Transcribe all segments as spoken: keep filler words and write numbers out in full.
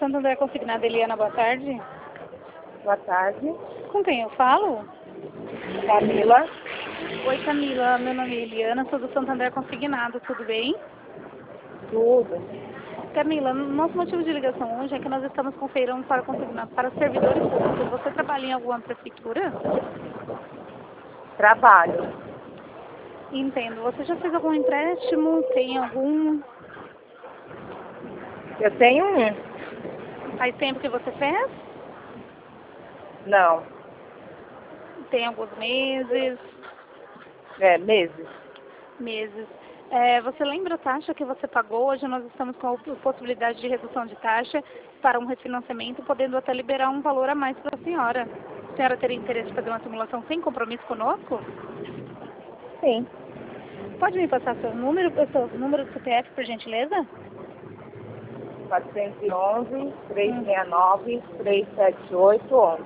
Santander Consignado, Eliana, boa tarde. Boa tarde. Com quem eu falo? Camila. Oi, Camila. Meu nome é Eliana, sou do Santander Consignado, tudo bem? Tudo. Camila, nosso motivo de ligação hoje é que nós estamos com feirão para consignado para servidores públicos. Você trabalha em alguma prefeitura? Trabalho. Entendo. Você já fez algum empréstimo? Tem algum? Eu tenho um. Faz tempo que você fez? Não. Tem alguns meses? É, meses. Meses. É, você lembra a taxa que você pagou? Hoje nós estamos com a possibilidade de redução de taxa para um refinanciamento, podendo até liberar um valor a mais para a senhora. A senhora teria interesse em fazer uma simulação sem compromisso conosco? Sim. Pode me passar seu número, seu número do C P F, por gentileza? quatrocentos e onze, trezentos e sessenta e nove, trezentos e setenta e oito, onze.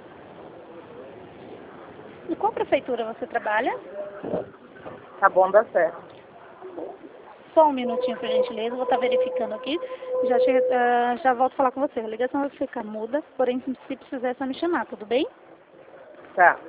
E qual prefeitura você trabalha? Tá bom, dá certo. Só um minutinho, por gentileza, vou estar verificando aqui. Já, che... uh, já volto a falar com você. A ligação vai ficar muda, porém, se precisar, é só me chamar, tudo bem? Tá.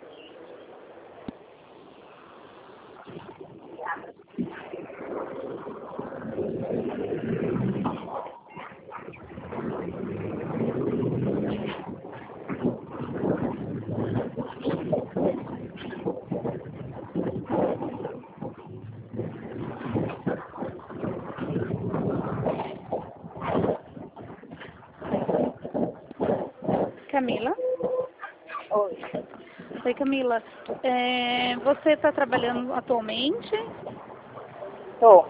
Camila? Oi. Oi, Camila. É, você está trabalhando atualmente? Tô.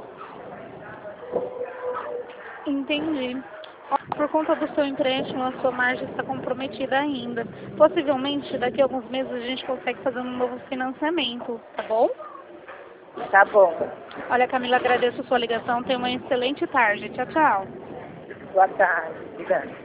Entendi. Por conta do seu empréstimo, a sua margem está comprometida ainda. Possivelmente, daqui a alguns meses, a gente consegue fazer um novo financiamento, tá bom? Tá bom. Olha, Camila, agradeço a sua ligação. Tenha uma excelente tarde. Tchau, tchau. Boa tarde. Obrigada.